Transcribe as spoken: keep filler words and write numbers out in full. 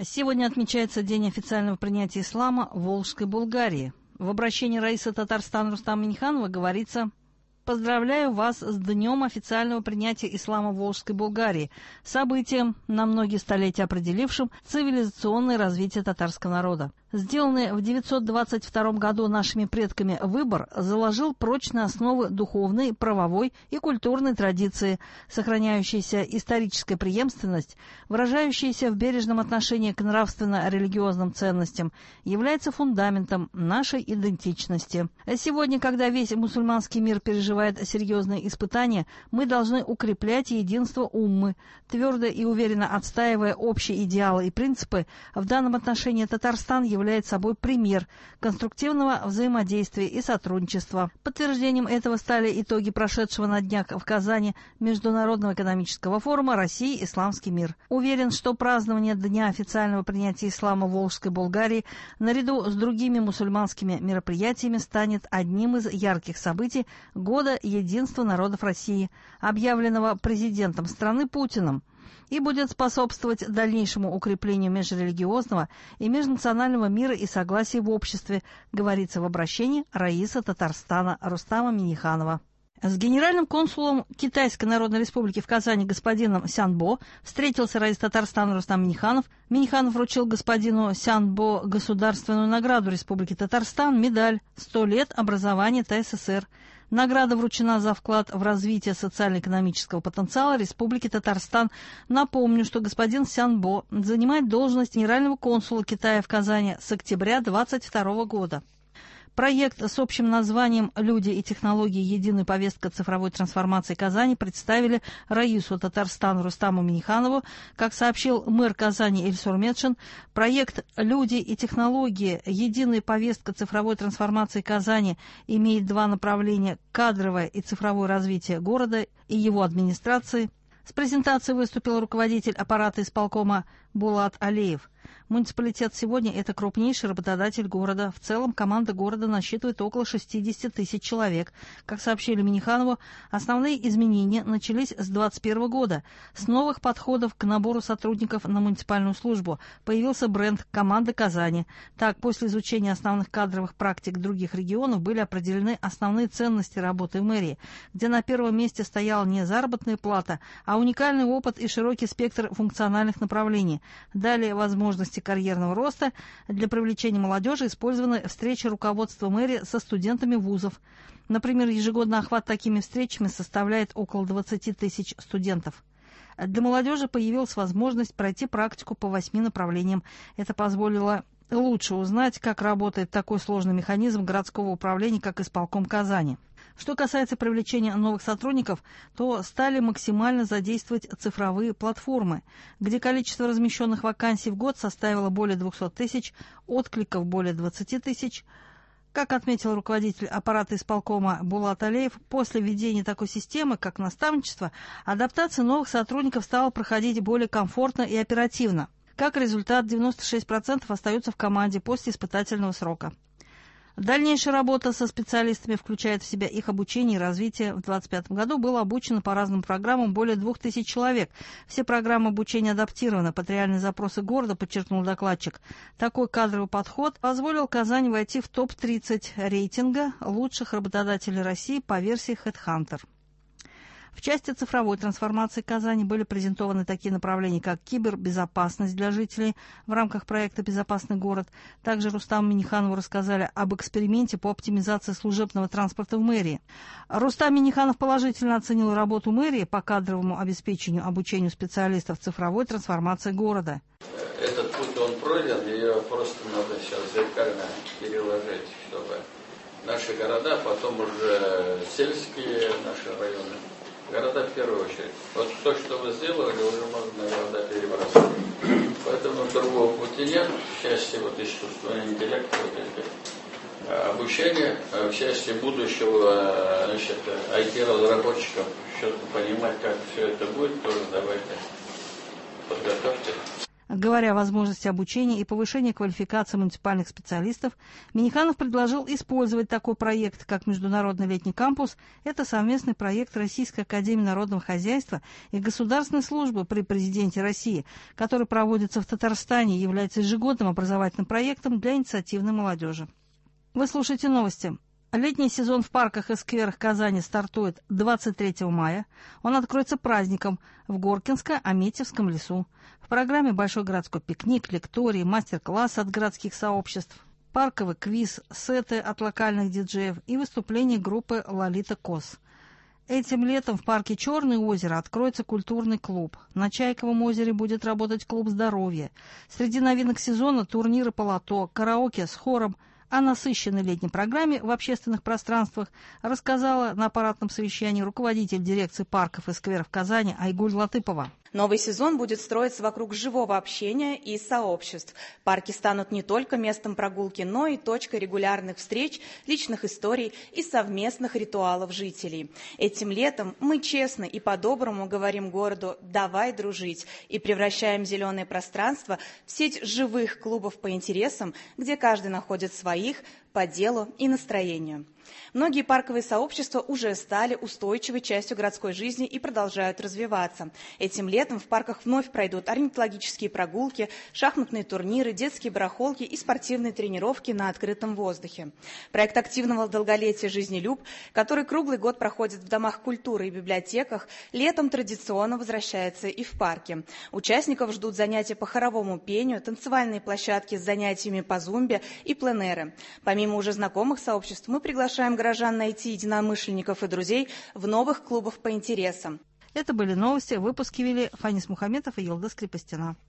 Сегодня отмечается День официального принятия ислама в Волжской Булгарии. В обращении раиса Татарстана Рустама Минниханова говорится: «Поздравляю вас с Днем официального принятия ислама в Волжской Булгарии, событием, на многие столетия определившим цивилизационное развитие татарского народа. Сделанный в девятьсот двадцать втором году нашими предками выбор заложил прочные основы духовной, правовой и культурной традиции, сохраняющаяся историческая преемственность, выражающаяся в бережном отношении к нравственно-религиозным ценностям, является фундаментом нашей идентичности. Сегодня, когда весь мусульманский мир переживает серьезные испытания, мы должны укреплять единство уммы, твердо и уверенно отстаивая общие идеалы и принципы. В данном отношении Татарстан является является собой пример конструктивного взаимодействия и сотрудничества. Подтверждением этого стали итоги прошедшего на днях в Казани Международного экономического форума «Россия. Исламский мир». Уверен, что празднование Дня официального принятия ислама в Волжской Булгарии наряду с другими мусульманскими мероприятиями станет одним из ярких событий Года единства народов России, объявленного президентом страны Путиным, и будет способствовать дальнейшему укреплению межрелигиозного и межнационального мира и согласия в обществе, говорится в обращении раиса Татарстана Рустама Минниханова. С генеральным консулом Китайской Народной Республики в Казани господином Сянбо встретился раис Татарстана Рустам Минниханов. Минниханов вручил господину Сянбо государственную награду Республики Татарстан, медаль «сто лет образования ТССР». Награда вручена за вклад в развитие социально-экономического потенциала Республики Татарстан. Напомню, что господин Сянбо занимает должность генерального консула Китая в Казани с октября две тысячи двадцать второго года. Проект с общим названием «Люди и технологии. Единая повестка цифровой трансформации Казани» представили раису Татарстана Рустаму Минниханову. Как сообщил мэр Казани Ильсур Метшин, проект «Люди и технологии. Единая повестка цифровой трансформации Казани» имеет два направления – кадровое и цифровое развитие города и его администрации. С презентацией выступил руководитель аппарата исполкома Булат Алиев. Муниципалитет сегодня – это крупнейший работодатель города. В целом команда города насчитывает около шестидесяти тысяч человек. Как сообщили Минниханову, основные изменения начались с две тысячи двадцать первого года. С новых подходов к набору сотрудников на муниципальную службу появился бренд «Команда Казани». Так, после изучения основных кадровых практик других регионов были определены основные ценности работы в мэрии, где на первом месте стояла не заработная плата, а уникальный опыт и широкий спектр функциональных направлений. Далее возможности карьерного роста. Для привлечения молодежи использованы встречи руководства мэрии со студентами вузов. Например, ежегодно охват такими встречами составляет около двадцати тысяч студентов. Для молодежи появилась возможность пройти практику по восьми направлениям. Это позволило лучше узнать, как работает такой сложный механизм городского управления, как исполком Казани. Что касается привлечения новых сотрудников, то стали максимально задействовать цифровые платформы, где количество размещенных вакансий в год составило более двухсот тысяч, откликов более двадцати тысяч. Как отметил руководитель аппарата исполкома Булат Алиев, после введения такой системы, как наставничество, адаптация новых сотрудников стала проходить более комфортно и оперативно. Как результат, девяносто шесть процентов остаются в команде после испытательного срока. Дальнейшая работа со специалистами включает в себя их обучение и развитие. В две тысячи двадцать пятом году было обучено по разным программам более двух тысяч человек. Все программы обучения адаптированы под реальные запросы города, подчеркнул докладчик. Такой кадровый подход позволил Казани войти в топ тридцать рейтинга лучших работодателей России по версии HeadHunter. В части цифровой трансформации Казани были презентованы такие направления, как кибербезопасность для жителей в рамках проекта «Безопасный город». Также Рустаму Минниханову рассказали об эксперименте по оптимизации служебного транспорта в мэрии. Рустам Минниханов положительно оценил работу мэрии по кадровому обеспечению обучению специалистов цифровой трансформации города. Этот путь он пройден, ее просто надо сейчас зеркально переложить, чтобы наши города, потом уже сельские наши районы, города в первую очередь. Вот то, что вы сделали, уже можно на города перебрасывать. Поэтому другого пути нет. В части вот искусственного интеллекта, вот это, обучение, в части будущего, значит, ай ти-разработчиков, что-то понимать, как все это будет, тоже давайте подготовьте. Говоря о возможности обучения и повышения квалификации муниципальных специалистов, Минниханов предложил использовать такой проект, как Международный летний кампус. Это совместный проект Российской академии народного хозяйства и Государственной службы при президенте России, который проводится в Татарстане и является ежегодным образовательным проектом для инициативной молодежи. Вы слушаете новости. Летний сезон в парках и скверах Казани стартует двадцать третьего мая. Он откроется праздником в Горкинско-Аметьевском лесу. В программе большой городской пикник, лектории, мастер-классы от городских сообществ, парковый квиз, сеты от локальных диджеев и выступления группы «Лолита Кос». Этим летом в парке Черное озеро откроется культурный клуб. На Чайковом озере будет работать клуб здоровья. Среди новинок сезона турниры по лото, караоке с хором. О насыщенной летней программе в общественных пространствах рассказала на аппаратном совещании руководитель дирекции парков и скверов Казани Айгуль Латыпова. Новый сезон будет строиться вокруг живого общения и сообществ. Парки станут не только местом прогулки, но и точкой регулярных встреч, личных историй и совместных ритуалов жителей. Этим летом мы честно и по-доброму говорим городу «давай дружить» и превращаем зеленое пространство в сеть живых клубов по интересам, где каждый находит своих по делу и настроению. Многие парковые сообщества уже стали устойчивой частью городской жизни и продолжают развиваться. Этим летом в парках вновь пройдут орнитологические прогулки, шахматные турниры, детские барахолки и спортивные тренировки на открытом воздухе. Проект активного долголетия «Жизнелюб», который круглый год проходит в домах культуры и библиотеках, летом традиционно возвращается и в парке. Участников ждут занятия по хоровому пению, танцевальные площадки с занятиями по зумбе и пленэры. Помимо уже знакомых сообществ, мы приглашаем Приглашаем горожан найти единомышленников и друзей в новых клубах по интересам. Это были новости. Выпуски вели Фанис Мухаметов и Елдыс Крепостина.